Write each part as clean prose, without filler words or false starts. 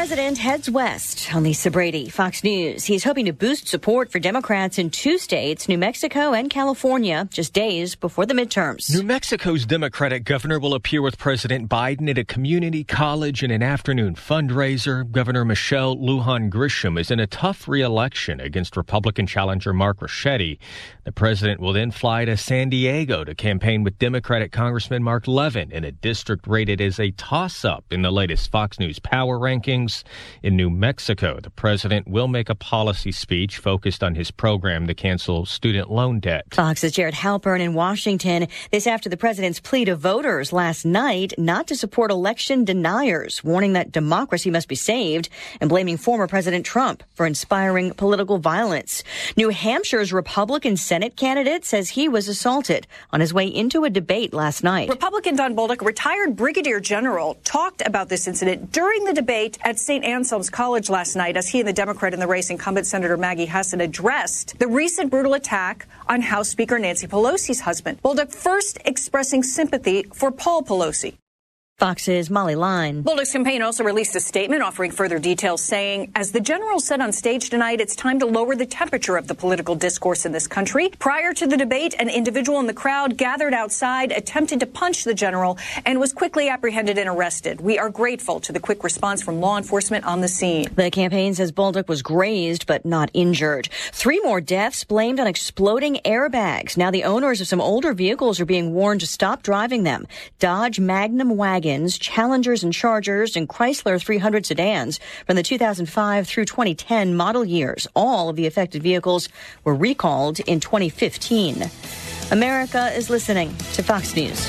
president heads west. On Lisa Brady, Fox News. He's hoping to boost support for Democrats in two states, New Mexico and California, just days before the midterms. New Mexico's Democratic governor will appear with President Biden at a community college in an afternoon fundraiser. Governor Michelle Lujan Grisham is in a tough re-election against Republican challenger Mark Ricchetti. The president will then fly to San Diego to campaign with Democratic Congressman Mark Levin in a district rated as a toss-up in the latest Fox News Power Rankings. In New Mexico, the president will make a policy speech focused on his program to cancel student loan debt. Fox's Jared Halpern in Washington. This after the president's plea to voters last night not to support election deniers, warning that democracy must be saved and blaming former President Trump for inspiring political violence. New Hampshire's Republican Senate candidate says he was assaulted on his way into a debate last night. Republican Don Bolduc, retired brigadier general, talked about this incident during the debate at St. Anselm's College last night as he and the Democrat in the race, incumbent Senator Maggie Hassan, addressed the recent brutal attack on House Speaker Nancy Pelosi's husband. Bolduc first expressing sympathy for Paul Pelosi. Fox's Molly Line. Bolduc's campaign also released a statement offering further details, saying, as the general said on stage tonight, it's time to lower the temperature of the political discourse in this country. Prior to the debate, an individual in the crowd gathered outside, attempted to punch the general, and was quickly apprehended and arrested. We are grateful to the quick response from law enforcement on the scene. The campaign says Bolduc was grazed but not injured. 3 more deaths blamed on exploding airbags. Now the owners of some older vehicles are being warned to stop driving them. Dodge Magnum wagons, Challengers and Chargers, and Chrysler 300 sedans from the 2005 through 2010 model years. All of the affected vehicles were recalled in 2015. America is listening to Fox News.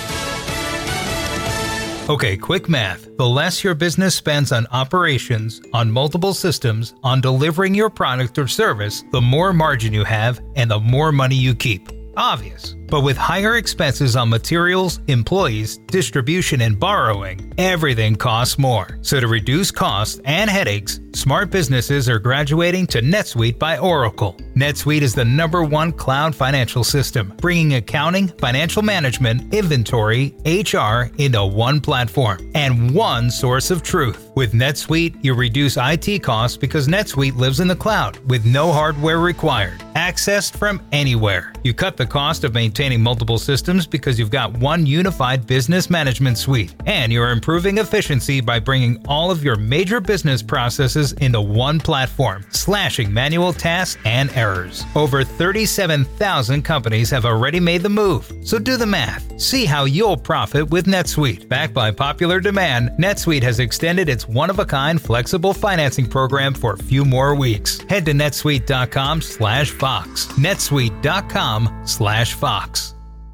Okay, quick math. The less your business spends on operations, on multiple systems, on delivering your product or service, the more margin you have and the more money you keep. Obvious. But with higher expenses on materials, employees, distribution, and borrowing, everything costs more. So to reduce costs and headaches, smart businesses are graduating to NetSuite by Oracle. NetSuite is the #1 cloud financial system, bringing accounting, financial management, inventory, HR into one platform and one source of truth. With NetSuite, you reduce IT costs because NetSuite lives in the cloud with no hardware required, accessed from anywhere. You cut the cost of maintaining multiple systems because you've got one unified business management suite, and you're improving efficiency by bringing all of your major business processes into one platform, slashing manual tasks and errors. Over 37,000 companies have already made the move, so do the math. See how you'll profit with NetSuite. Backed by popular demand, NetSuite has extended its one-of-a-kind flexible financing program for a few more weeks. Head to netsuite.com/Fox. netsuite.com/Fox.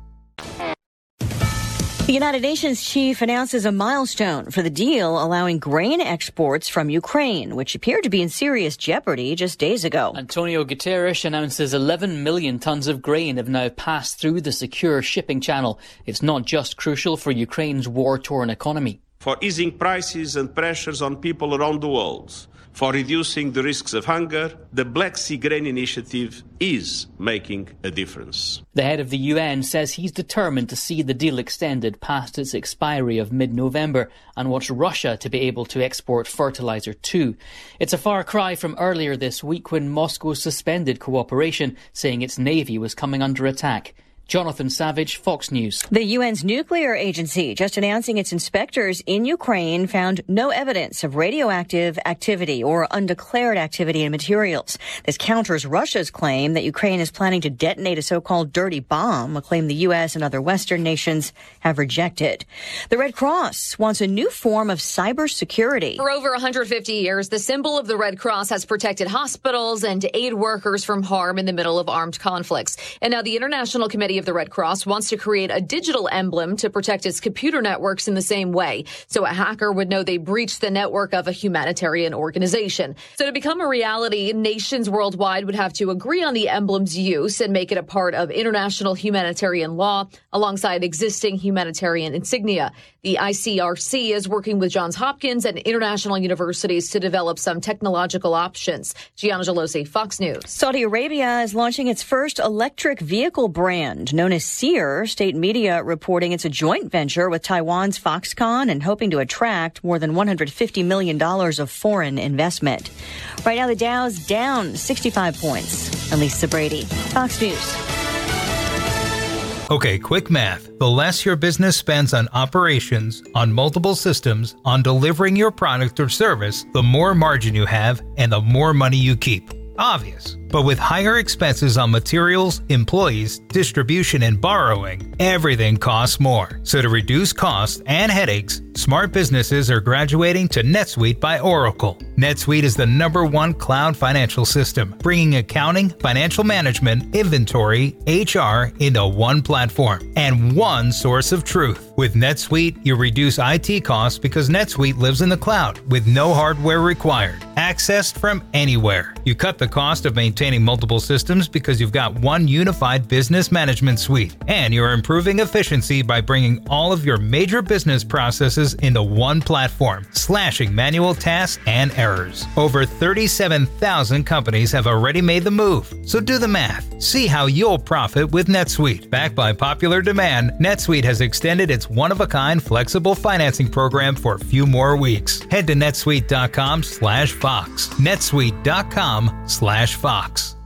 The United Nations chief announces a milestone for the deal allowing grain exports from Ukraine, which appeared to be in serious jeopardy just days ago. Antonio Guterres announces 11 million tons of grain have now passed through the secure shipping channel. It's not just crucial for Ukraine's war-torn economy. For easing prices and pressures on people around the world, for reducing the risks of hunger, the Black Sea Grain Initiative is making a difference. The head of the UN says he's determined to see the deal extended past its expiry of mid-November and wants Russia to be able to export fertilizer too. It's a far cry from earlier this week when Moscow suspended cooperation, saying its navy was coming under attack. Jonathan Savage, Fox News. The UN's nuclear agency, just announcing its inspectors in Ukraine, found no evidence of radioactive activity or undeclared activity in materials. This counters Russia's claim that Ukraine is planning to detonate a so-called dirty bomb, a claim the U.S. and other Western nations have rejected. The Red Cross wants a new form of cybersecurity. For over 150 years, the symbol of the Red Cross has protected hospitals and aid workers from harm in the middle of armed conflicts. And now the International Committee of the Red Cross wants to create a digital emblem to protect its computer networks in the same way, so a hacker would know they breached the network of a humanitarian organization. So to become a reality, nations worldwide would have to agree on the emblem's use and make it a part of international humanitarian law alongside existing humanitarian insignia. The ICRC is working with Johns Hopkins and international universities to develop some technological options. Gianna Gelosi, Fox News. Saudi Arabia is launching its first electric vehicle brand. brand known as Sear. State media reporting it's a joint venture with Taiwan's Foxconn and hoping to attract more than $150 million of foreign investment. Right now, the Dow's down 65 points. I'm Lisa Brady, Fox News. Okay, quick math. The less your business spends on operations, on multiple systems, on delivering your product or service, the more margin you have and the more money you keep. Obvious. But with higher expenses on materials, employees, distribution, and borrowing, everything costs more. So to reduce costs and headaches, smart businesses are graduating to NetSuite by Oracle. NetSuite is the #1 cloud financial system, bringing accounting, financial management, inventory, HR into one platform and one source of truth. With NetSuite, you reduce IT costs because NetSuite lives in the cloud with no hardware required, accessed from anywhere. You cut the cost of maintaining multiple systems because you've got one unified business management suite, and you're improving efficiency by bringing all of your major business processes into one platform, slashing manual tasks and errors. Over 37,000 companies have already made the move, so do the math. See how you'll profit with NetSuite. Backed by popular demand, NetSuite has extended its one-of-a-kind flexible financing program for a few more weeks. Head to netsuite.com/Fox. netsuite.com/Fox.